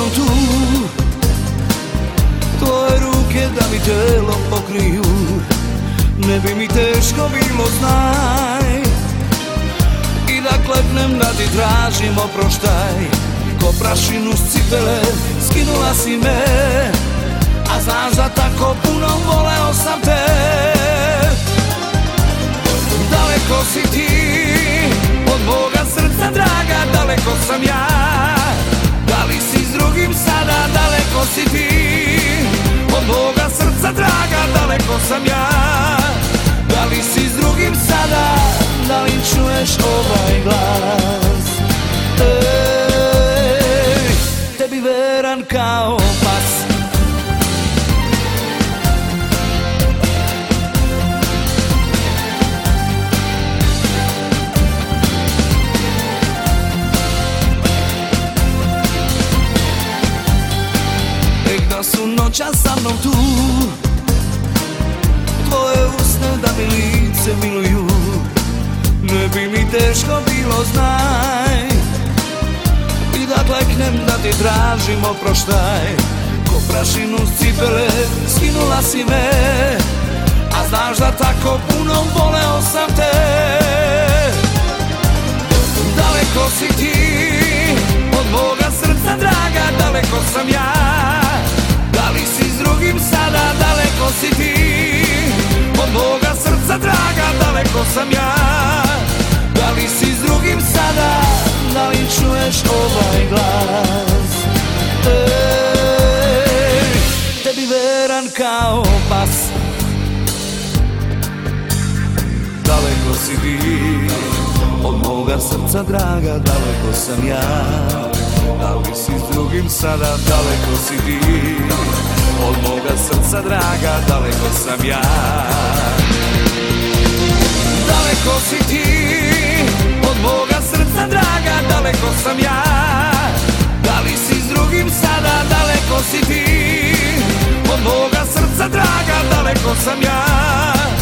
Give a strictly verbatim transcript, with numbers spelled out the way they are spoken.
mnom tu, tvoje ruke da mi telo pokriju. Ne bi mi teško bilo, znaj, i da kleknem da ti tražim oproštaj. Ko prašinu s cipele skinula si me, a znaš da tako puno voleo sam te. Daleko si ti od moga srca draga, daleko sam ja. Da li si s drugim sada, daleko si ti od moga srca draga, daleko sam ja. Da li si s drugim sada, da li čuješ ovaj glas? Ej, tebi veran kao pas. Da su noća sa mnom tu, tvoje usne da mi lice miluju. Ne bi mi teško bilo, znaj, i da kleknem da ti tražim oproštaj. Ko prašinu s cipele skinula si me, a znaš da tako puno voleo sam te. Daleko si ti od moga srca draga, daleko sam ja. Da li si s drugim sada, daleko si ti od moga srca draga, daleko sam ja. Da li si s drugim sada, da li čuješ ovaj glas? Ej, tebi veran kao pas. Daleko si ti od moga srca draga, daleko sam ja. Da li si s drugim sada, daleko si ti od moga srca draga, daleko sam ja. Daleko si ti od moga srca draga, daleko sam ja. Da li si s drugim sada, daleko si ti od moga srca draga, daleko sam ja.